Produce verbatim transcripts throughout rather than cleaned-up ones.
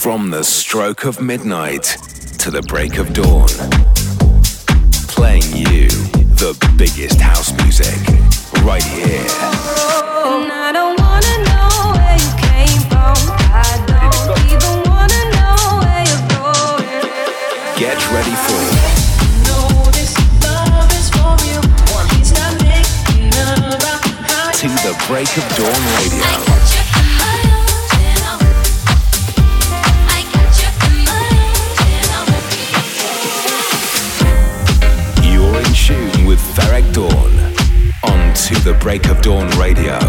From the stroke of midnight to the break of dawn, playing you the biggest house music right here. And I don't wanna know where you came from. I don't even wanna know where you're going. Get ready for To the Break of Dawn Radio. With Ferreck Dawn on To the Break of Dawn Radio.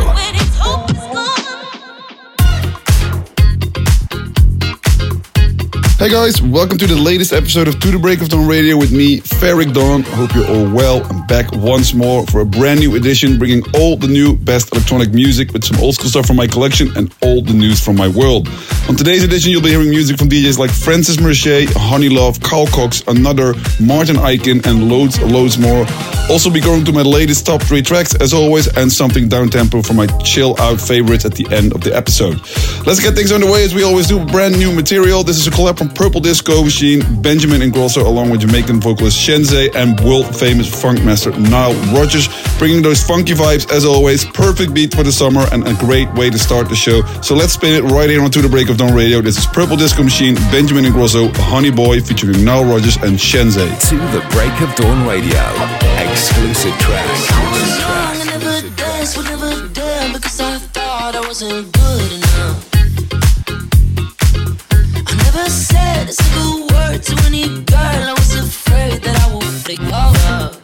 Hey guys, welcome to the latest episode of To the Break of Dawn Radio with me, Ferreck Dawn. Hope you're all well. I'm back once more for a brand new edition, bringing all the new best electronic music with some old school stuff from my collection and all the news from my world. On today's edition, you'll be hearing music from D Js like Francis Mercier, Honeylove, Carl Cox, Another, Martin Ikin, and loads, loads more. Also be going to my latest top three tracks, as always, and something down-tempo for my chill-out favorites at the end of the episode. Let's get things underway as we always do, brand new material. This is a collab from Purple Disco Machine, Benjamin Ingrosso, along with Jamaican vocalist Shenze and world-famous funk master Nile Rodgers, bringing those funky vibes, as always. Perfect beat for the summer and a great way to start the show. So let's spin it right here on To the Break of Dawn Radio. This is Purple Disco Machine, Benjamin Ingrosso, Honey Boy, featuring Nile Rodgers and Shenze. To the Break of Dawn Radio. Exclusive track. I was young and never danced, would never dare, because I thought I wasn't good enough. I never said a single word to any girl. I was afraid that I would break all up.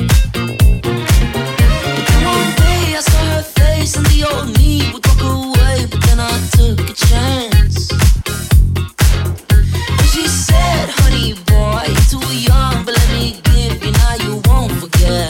And one day I saw her face and the old me would walk away, but then I took a chance. And she said, honey boy, you're too young, but let me give you, now you won't forget.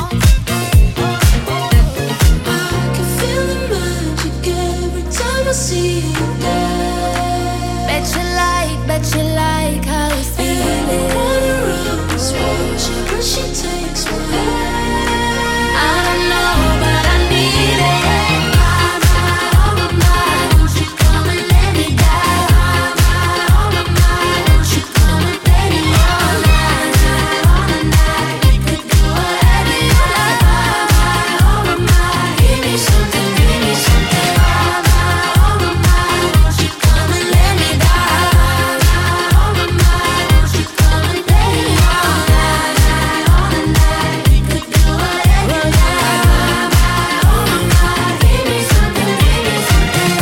I can feel the magic every time I see you there. Bet you like, bet you like how you feel it. Wanna run this world, she when she takes my hand. I don't know, but I need it. My, my, oh my, my, won't you come and let me die? My, my, oh my, my, won't you come and play me all night, all night? We could do whatever you like. My, my, oh my, my, give me something, give me something. My, my, oh my, my, won't you come and let me die? My, my, oh my, my, won't you come and play me all night, all night? We could do whatever you like. My, my, oh my, my, give me something, give me something.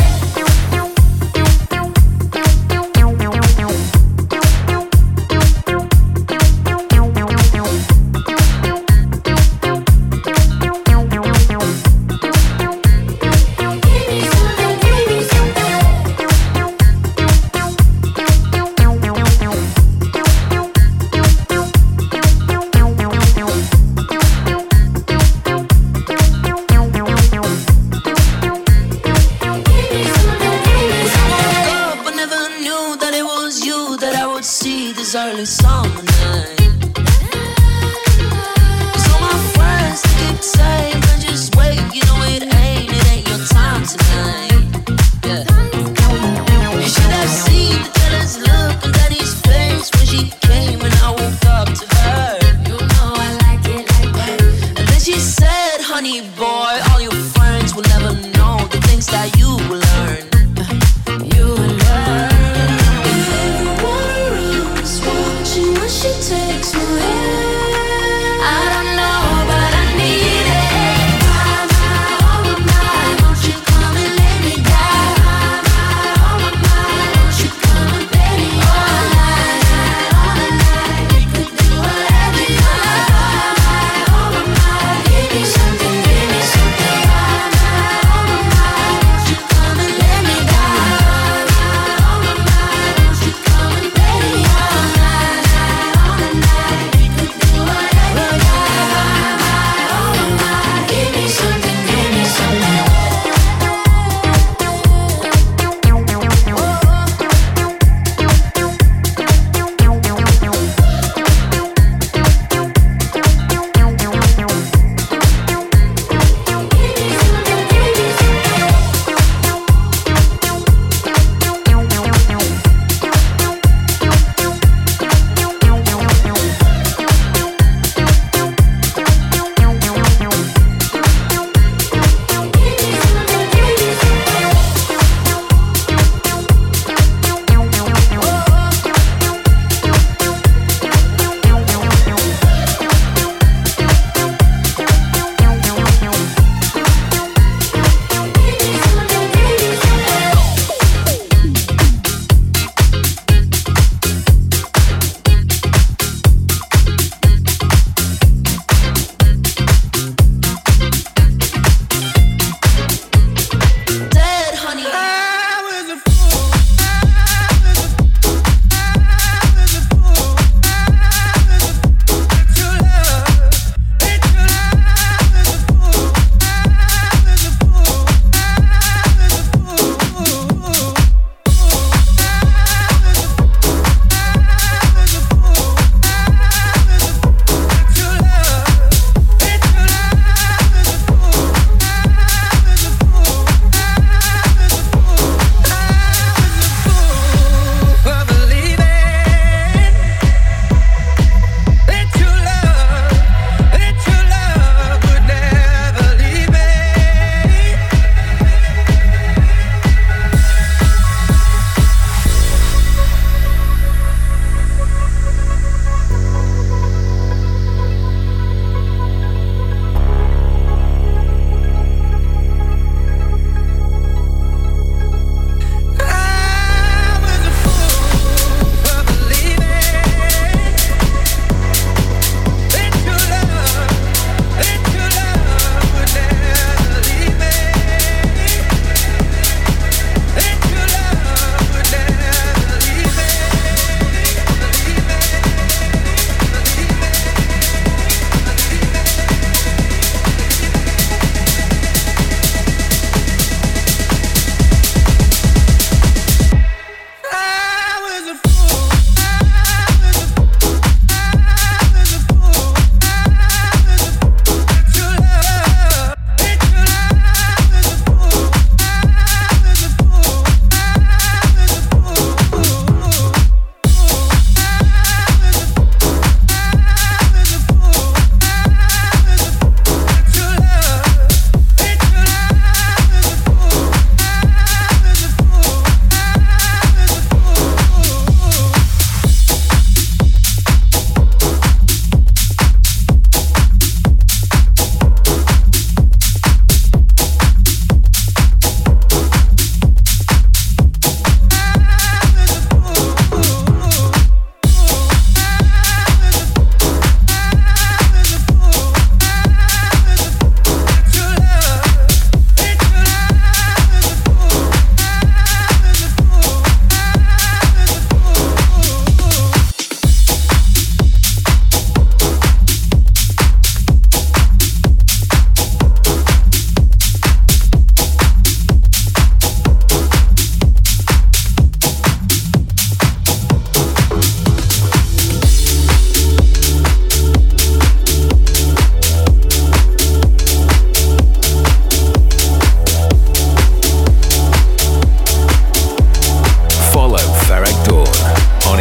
I never knew that it was you that I would see this early summer night. 'Cause all my friends keep saying, "Man, just wait, you know it ain't, it ain't your time tonight." Yeah. You should have seen the jealous look on Daddy's face when she came and I woke up to her. You know I like it like that. And then she said, honey boy, all your friends will never know the things that you will learn. You will learn. If everyone around is watching when she takes my hand, I don't know, but I need it. My, my,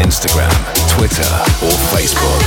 Instagram, Twitter, or Facebook.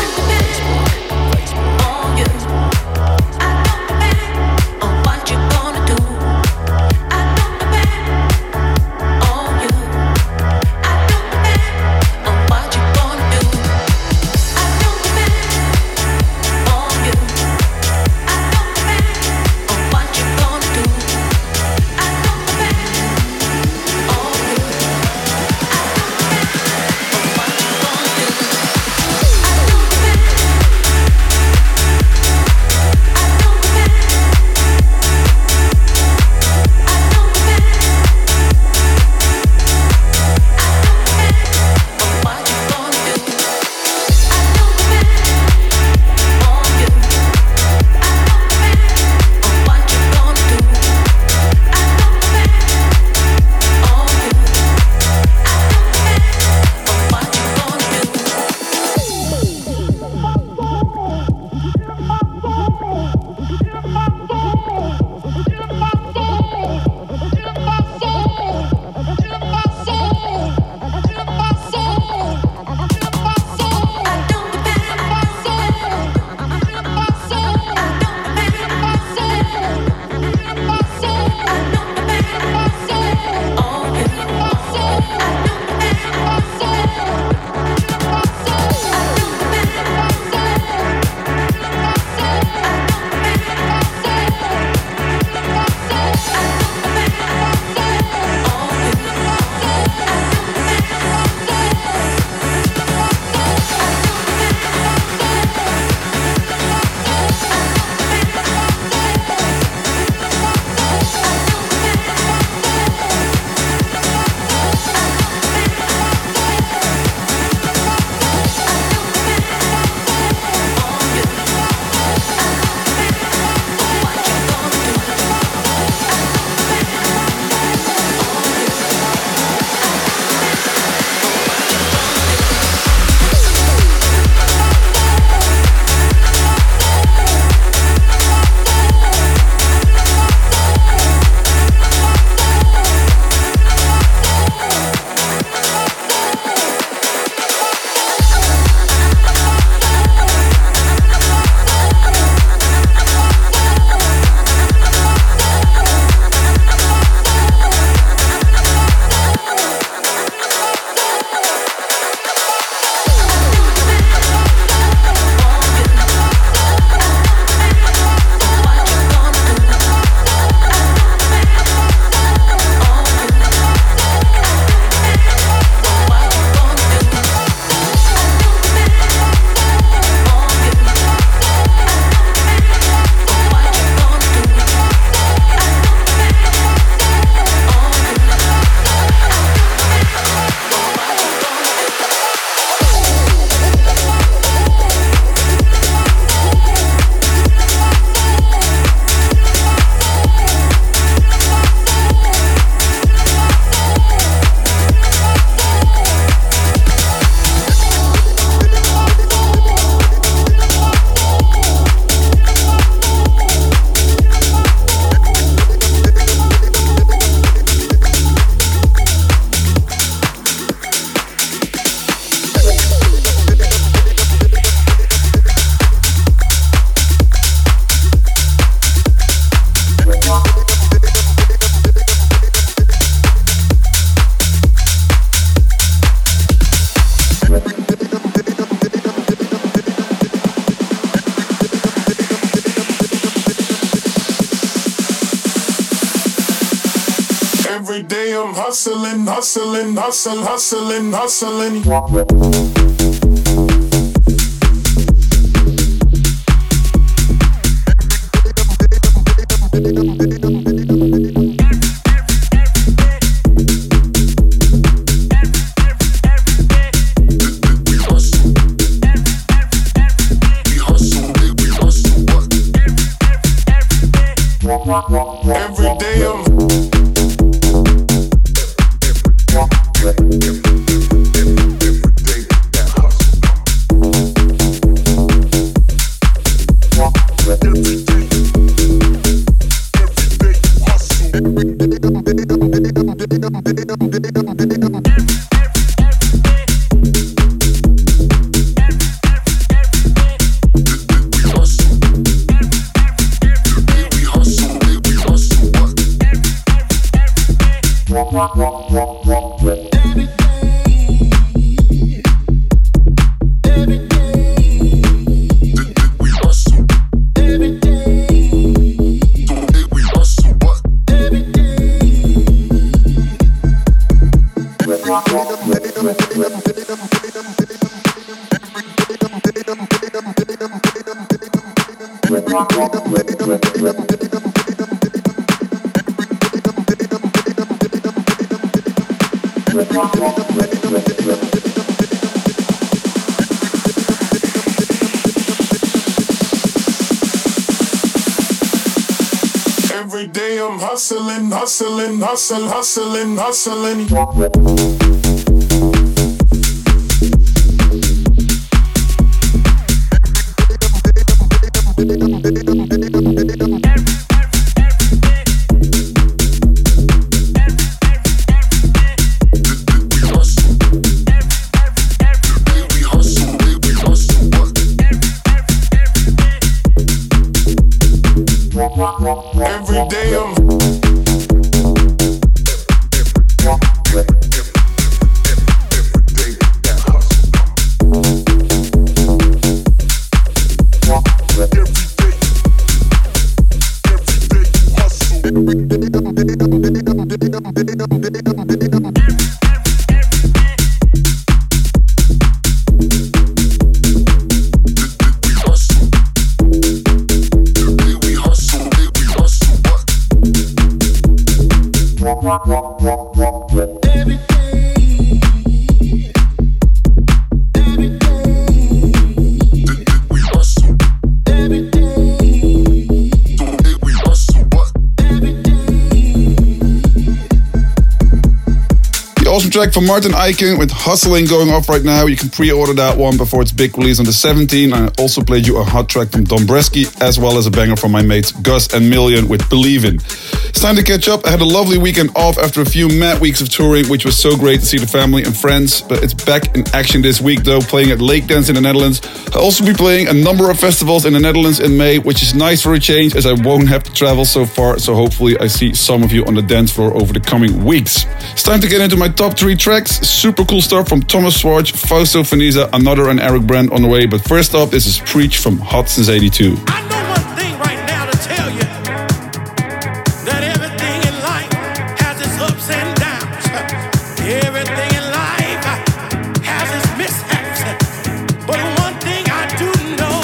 Every day I'm hustling, hustling, hustle, hustling, hustling. Every day I'm Every day I'm hustling, hustling, hustling, hustling, hustling. Every day I'm awesome track from Martin Eichen with Hustling going off right now. You can pre-order that one before its big release on the seventeenth. And I also played you a hot track from Dombresky, as well as a banger from my mates Gus and Million with Believin'. It's time to catch up. I had a lovely weekend off after a few mad weeks of touring, which was so great to see the family and friends. But it's back in action this week though, playing at Lake Dance in the Netherlands. I'll also be playing a number of festivals in the Netherlands in May, which is nice for a change as I won't have to travel so far. So hopefully I see some of you on the dance floor over the coming weeks. It's time to get into my top three tracks. Super cool stuff from Thomas Swartz, Fausto Feniza, Another and Eric Brand on the way. But first up, this is Preach from Hot Since eighty-two. I know one thing right now to tell you, that everything in life has its ups and downs. Everything in life has its mishaps. But one thing I do know,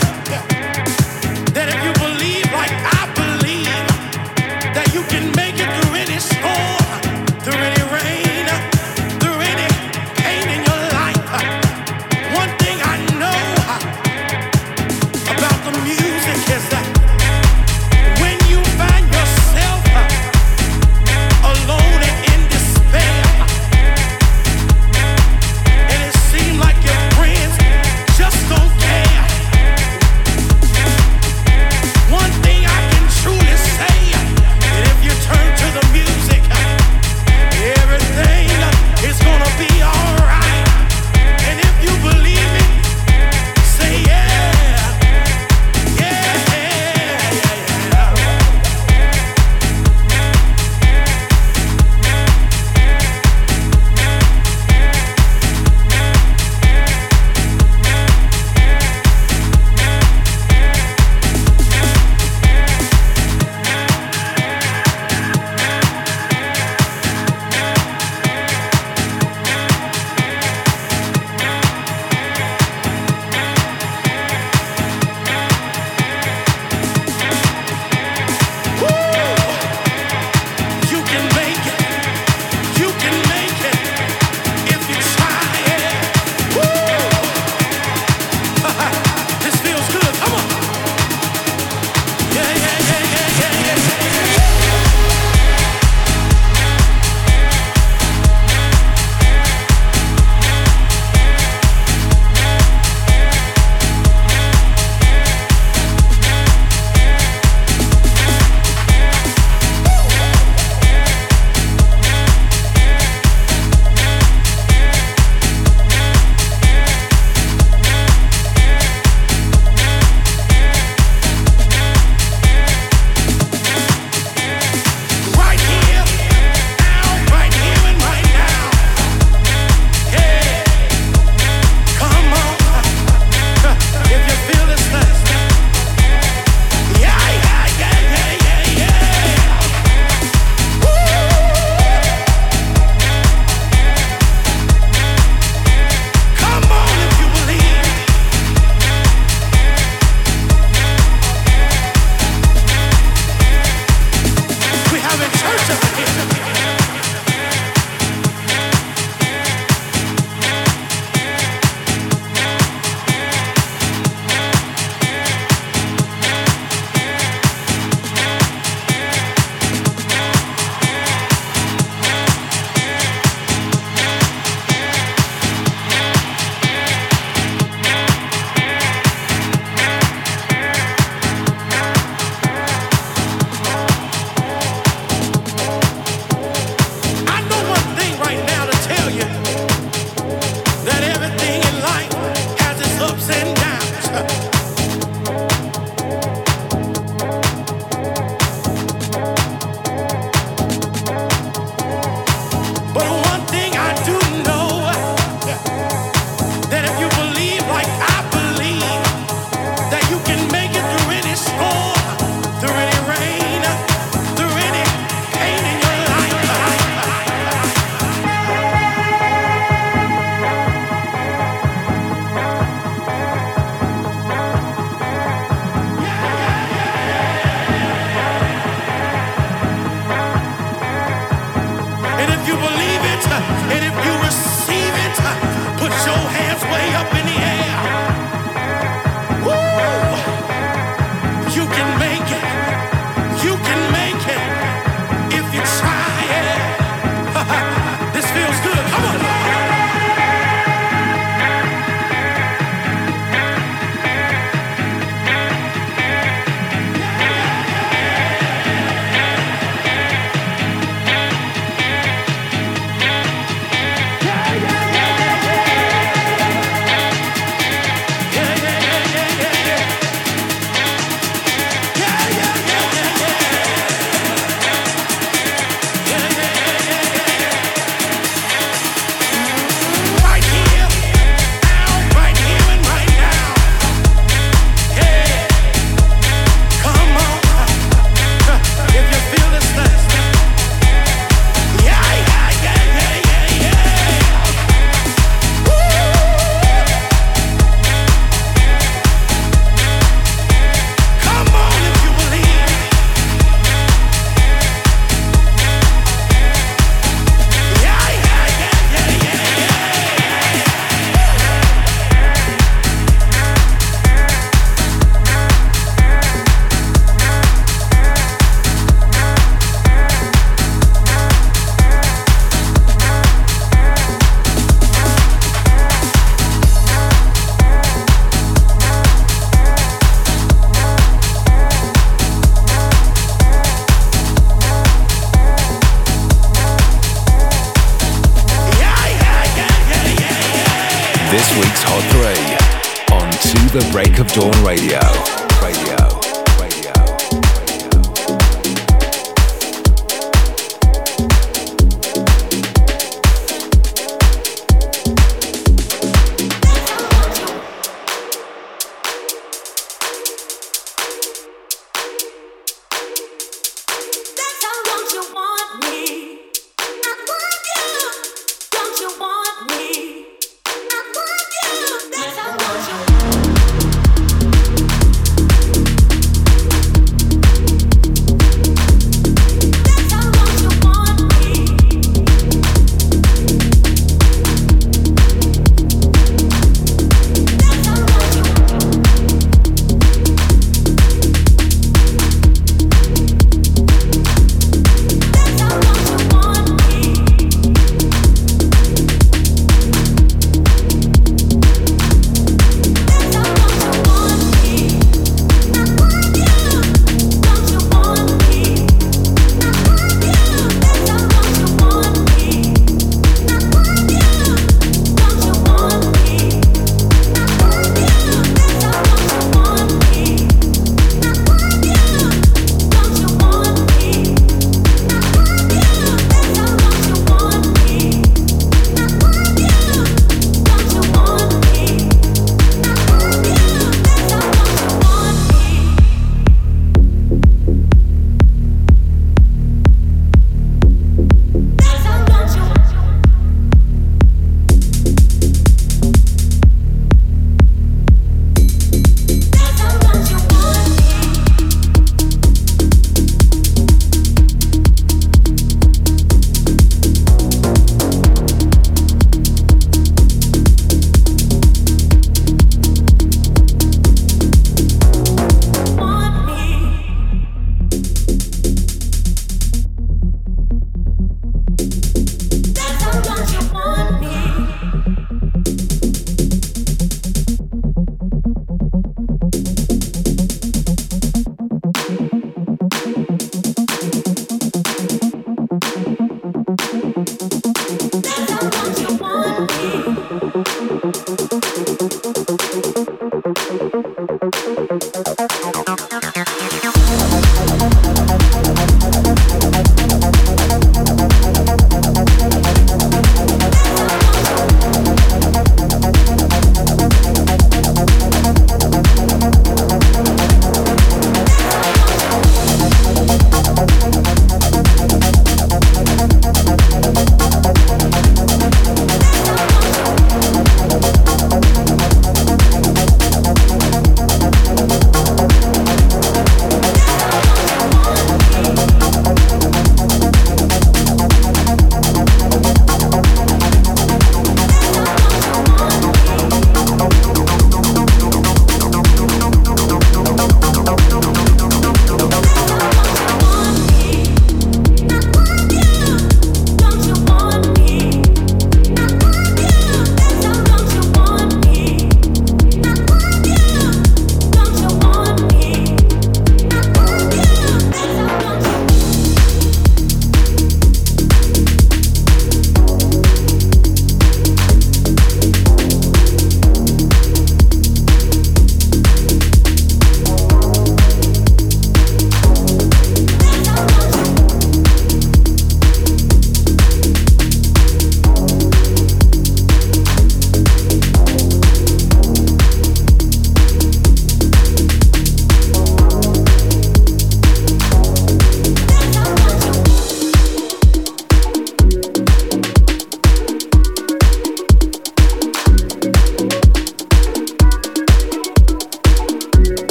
that if you believe like I believe, that you can make it through any storm, through any rain, through any pain in your life. One thing I know about the music believe it, and if you receive it, put your hands way up in the air. Woo! You can make it. You can make it if you try it. This feels good. Come on. This week's Hot Three on To The Break of Dawn Radio. Radio. That's how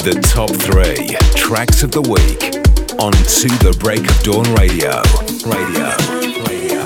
The top three tracks of the week on To The Break of Dawn Radio. Radio. Radio.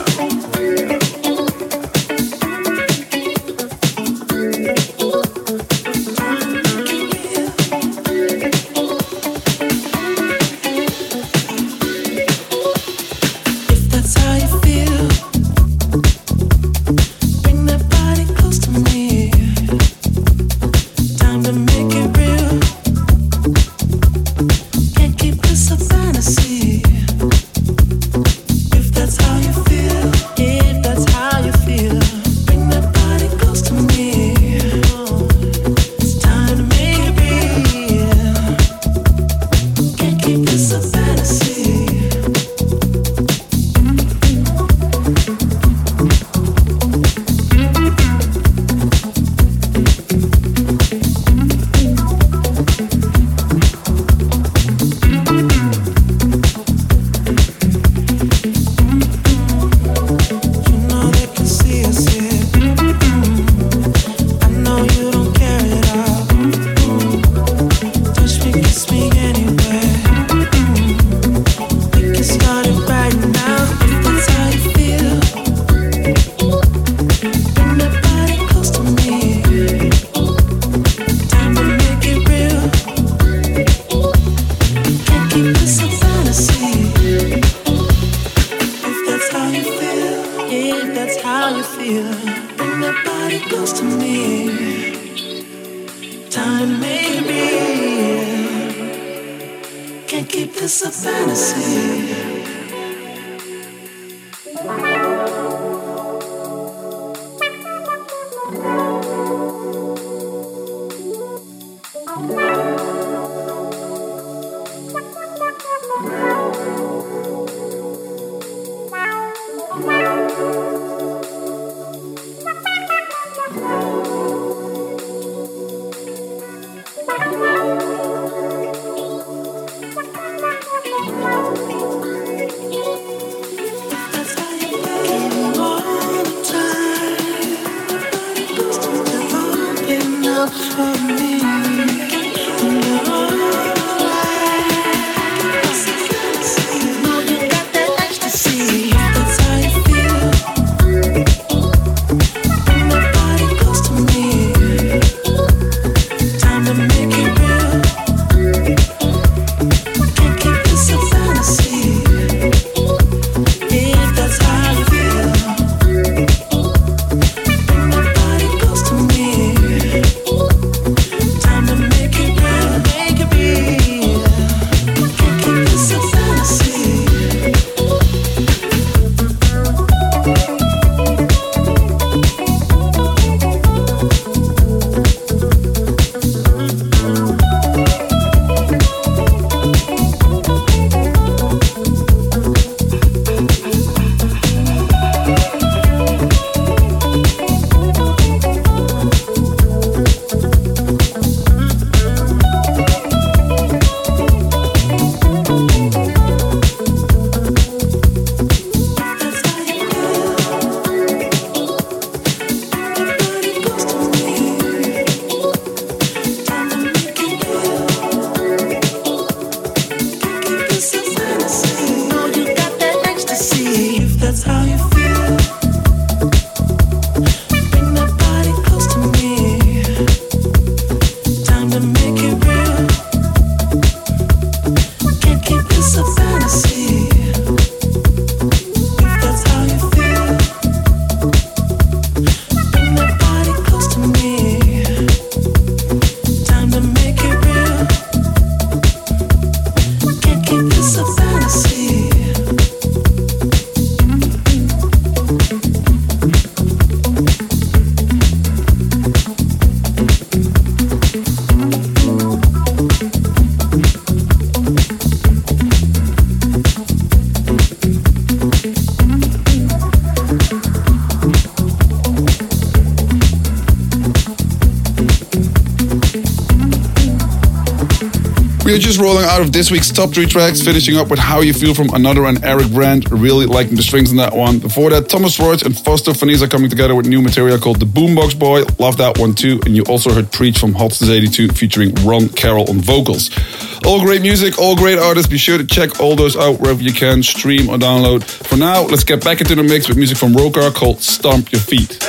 We are just rolling out of this week's top three tracks, finishing up with How You Feel from Another and Eric Brandt. Really liking the strings in that one. Before that, Thomas Roach and Foster Fanisa coming together with new material called The Boombox Boy. Love that one too. And you also heard Preach from Hotstas eighty-two featuring Ron Carroll on vocals. All great music, all great artists. Be sure to check all those out wherever you can, stream or download. For now, let's get back into the mix with music from Rokar called Stomp Your Feet.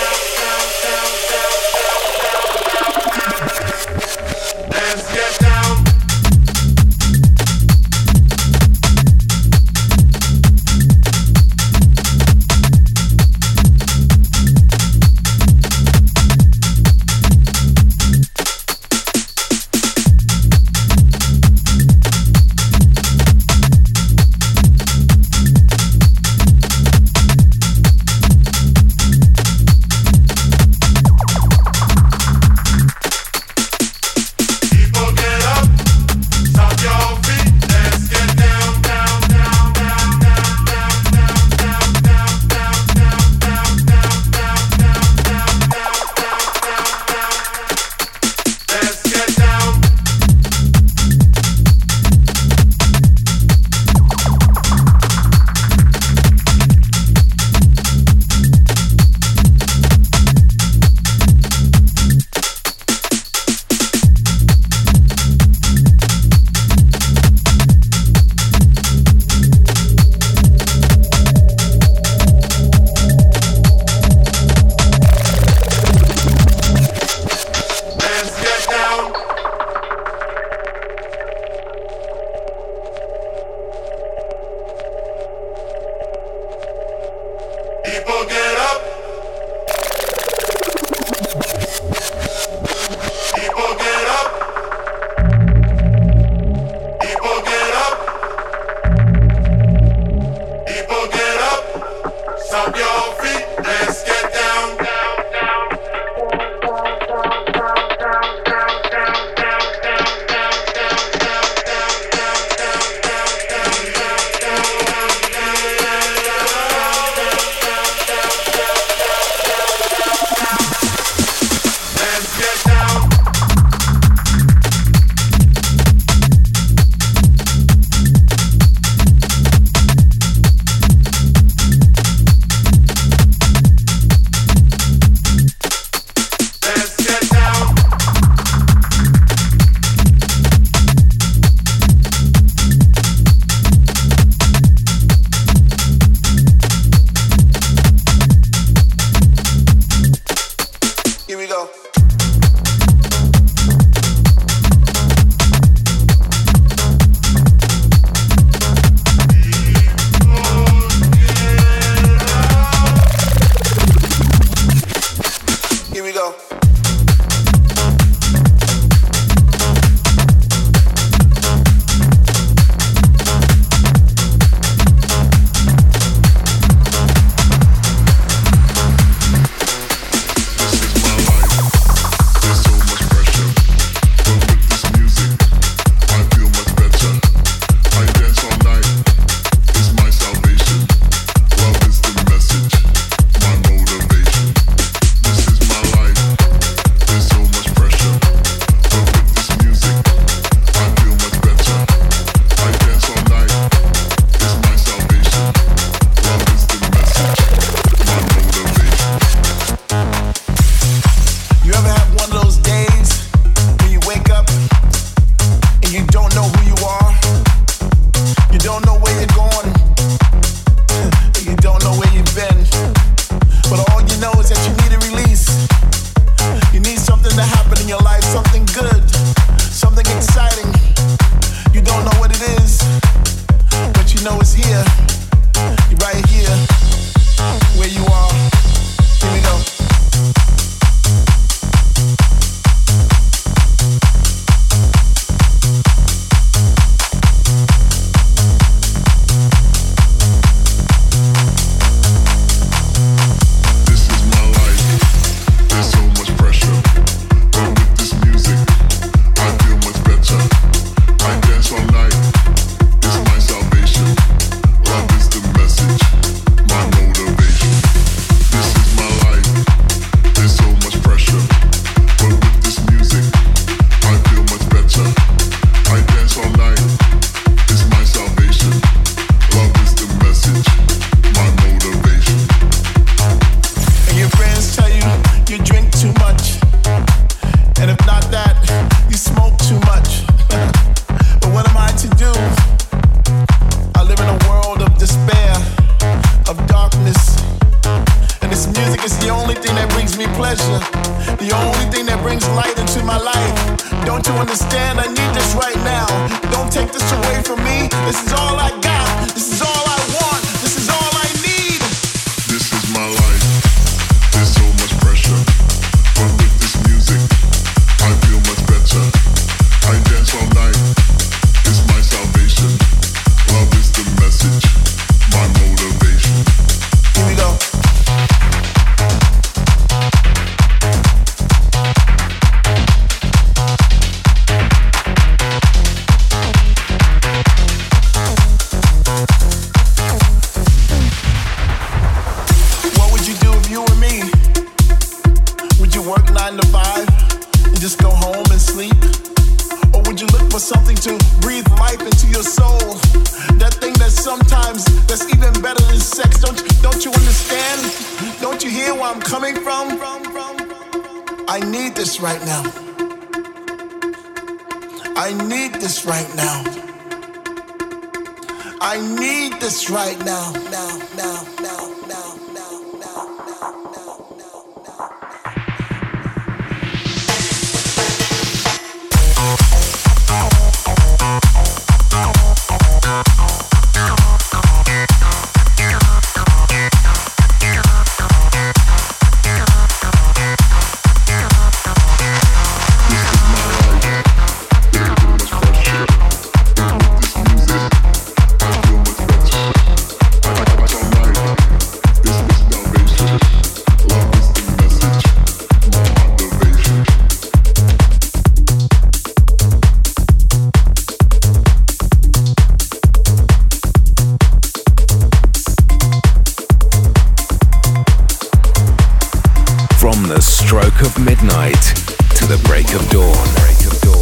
Let's get down. Don't you understand? I need this right now. Don't take this away from me. This is all I got. This is all I want. This is all I need. This is my life. There's so much pressure, but with this music, I feel much better. I dance all night. It's my salvation. Love is the message, my motivation. Here we go. What would you do if you were me? Would you work nine to five and just go home and sleep? Or would you look for something to breathe life into your soul? That thing that sometimes that's even better than sex. Don't you, don't you understand? Don't you hear where I'm coming from? I need this right now. I need this right now. I need this right now. Now, now, now, now, now, now, now, now, now, now. Of midnight to the break of dawn. Break of dawn.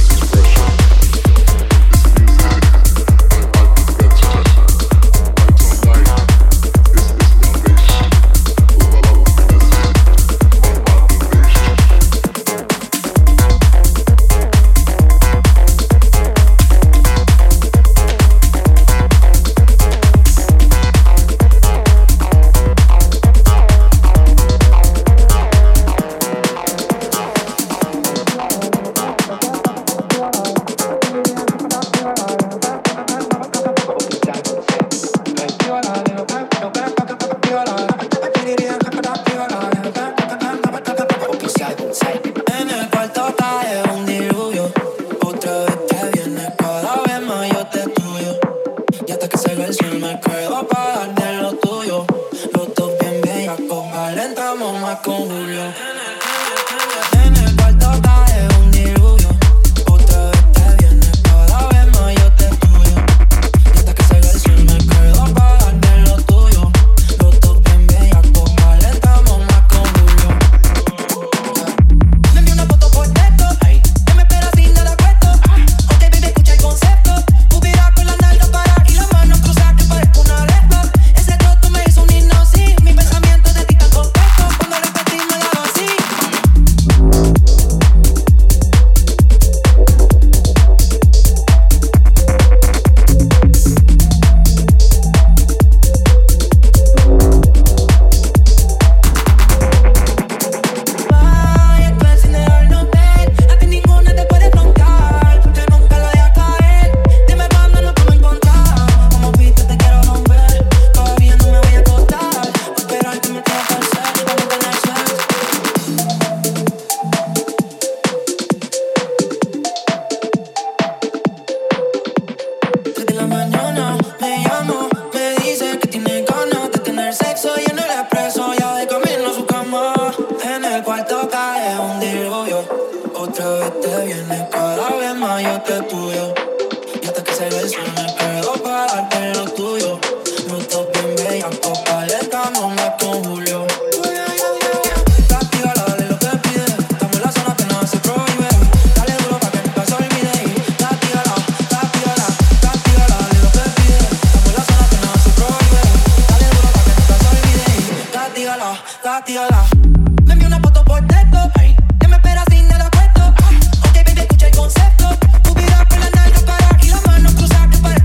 Me envió una foto por texto, que me espera sin nada puesto. Ok, baby, escucha el concepto. Tu vida por la nalga para y las manos cruzadas que parece.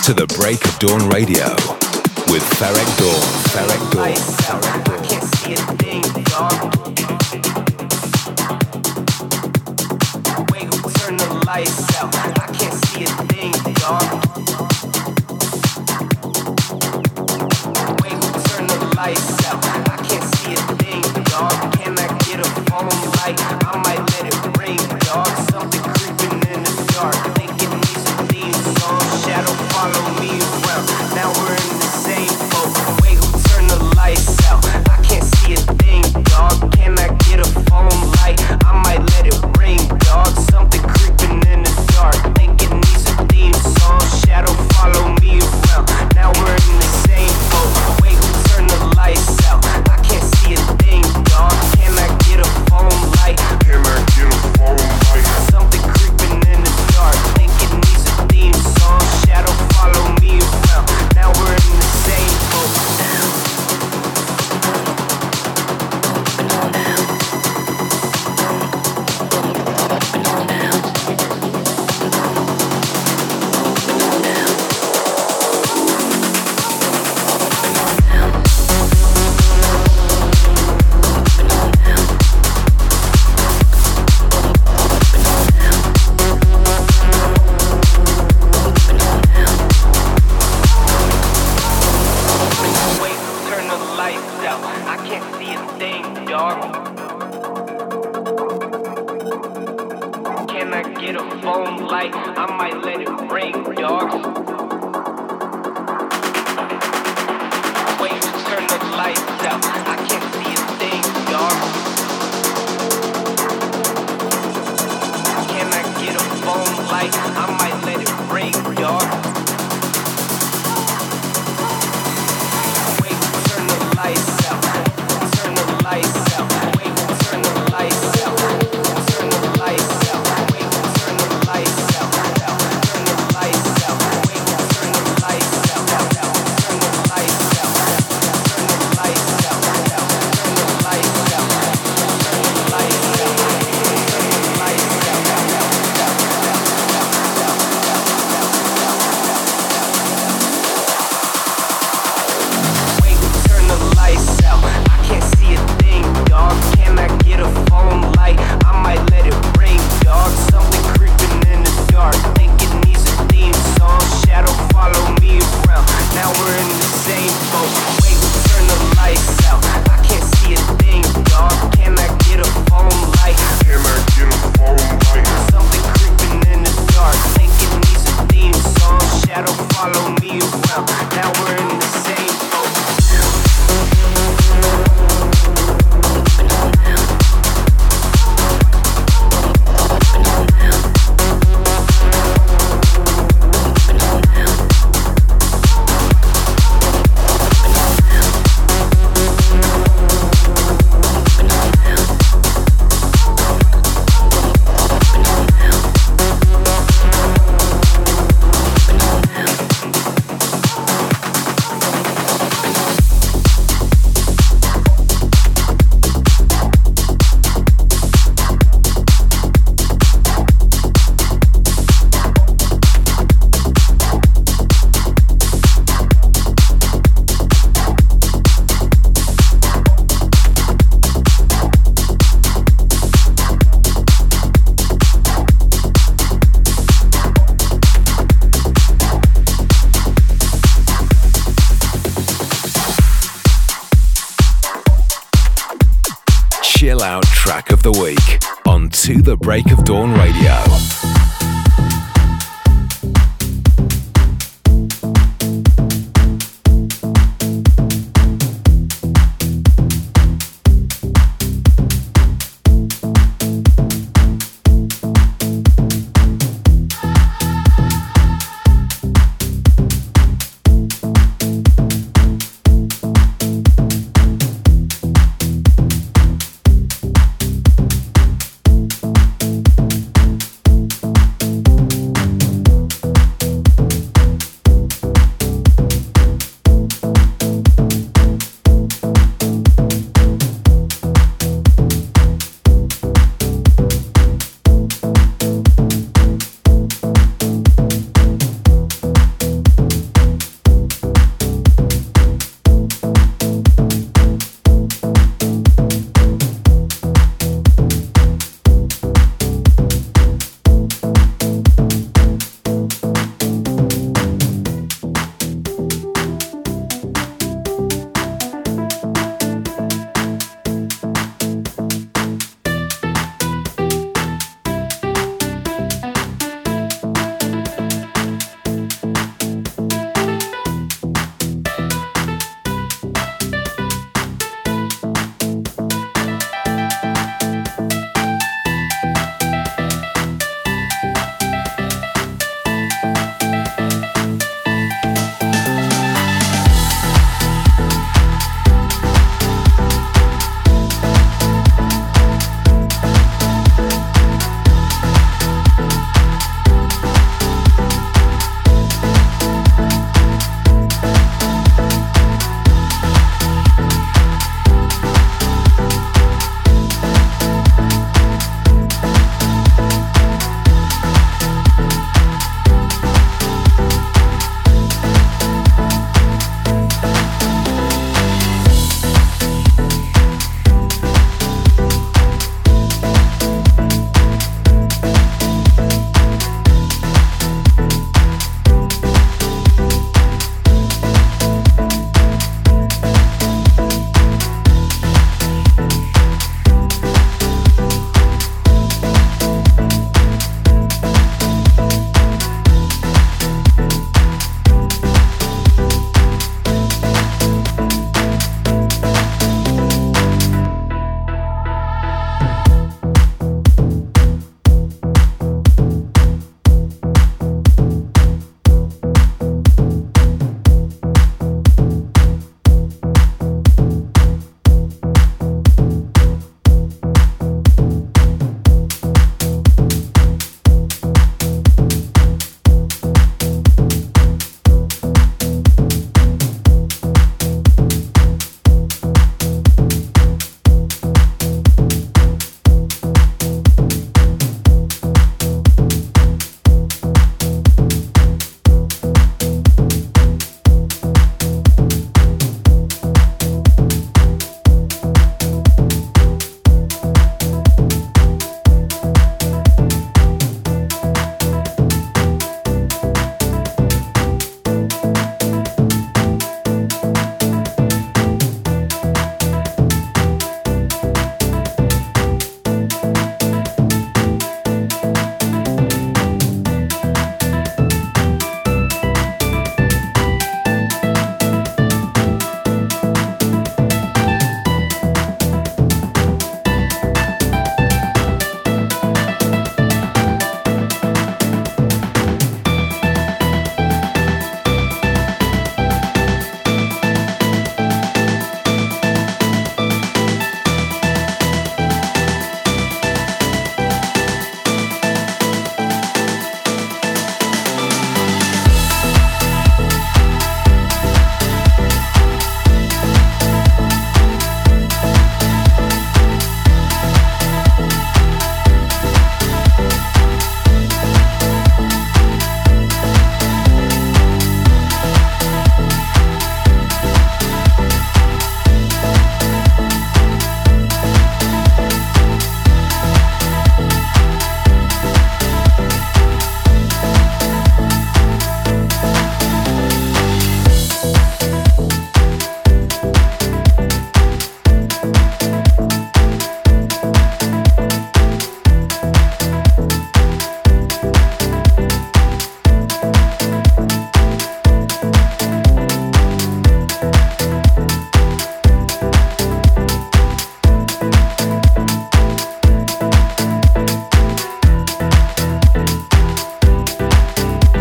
to the Break of Dawn Radio with Ferreck Dawn. Ferreck Dawn. I can't see a thing, dog. Wait, who turned the lights out? I can't see a thing, dog. Wait, who turned the lights out? I can't see a thing, dog. Can I get a phone light? I might let it ring, dog. Something creeping in the dark. Think it needs a theme song. Shadow follow me around. Now we're in the same boat. Wait, who turned the lights out? I can't see a thing, dog. Can I get a phone light? I might let it ring, dog. Something creeping in the dark. Think it needs a theme song. Shadow follow me around. Now we're in the same boat. Wait, who turned the lights out? I can't see a thing, dog. Can I get a phone light? Can I get a phone light? Something creeping in the dark. Think it needs a theme song. Shadow follow me around. Now we're in the same boat. Wait, turn the lights out. I can't see a thing, dog. Can I get a phone light? I might let it ring, dog. Wait, turn the lights out. I can't see a thing, dog. Can I get a phone light? I might let it ring, dog. Wait, turn the lights out. Turn the lights out. Wait, turn the lights out. Turn the lights out. Wait, turn the lights out. Turn the lights out. Wait, turn the lights out. Turn the lights out. Turn the lights out. Turn the lights out. Turn the lights out. Turn the lights out. Wait, turn the lights out. I can't see a thing, dog. Can I get a phone light? I might let it ring, dog. Something creeping in the dark. Think it needs a theme song. Shadow follow me around. Now we're in the same boat. Wait, turn the lights out. I can't see a thing, dog. Can I get a phone light? Can I get a phone light? Something creeping in the dark. Think it needs a theme song. Shadow follow me around. Now we're in the same boat. Chill out track of the week on To the Break of Dawn Radio.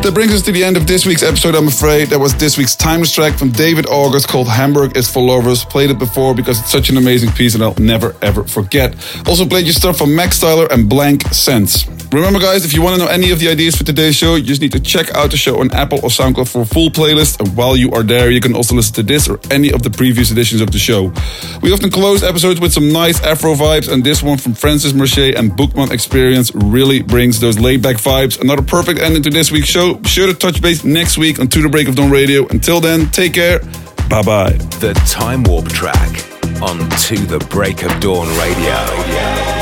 That brings us to the end of this week's episode, I'm afraid. That was this week's timeless track from David August called Hamburg is for Lovers. Played it before because it's such an amazing piece and I'll never ever forget. Also played your stuff from Max Tyler and Blank Sense. Remember guys, if you want to know any of the ideas for today's show, you just need to check out the show on Apple or SoundCloud for a full playlist. And while you are there, you can also listen to this or any of the previous editions of the show. We often close episodes with some nice Afro vibes, and this one from Francis Mercier and Bookman Experience really brings those laid-back vibes. Another perfect ending to this week's show. Be sure to touch base next week on To The Break of Dawn Radio. Until then, take care. Bye-bye. The Time Warp track on To The Break of Dawn Radio.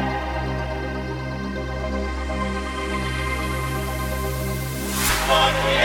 One,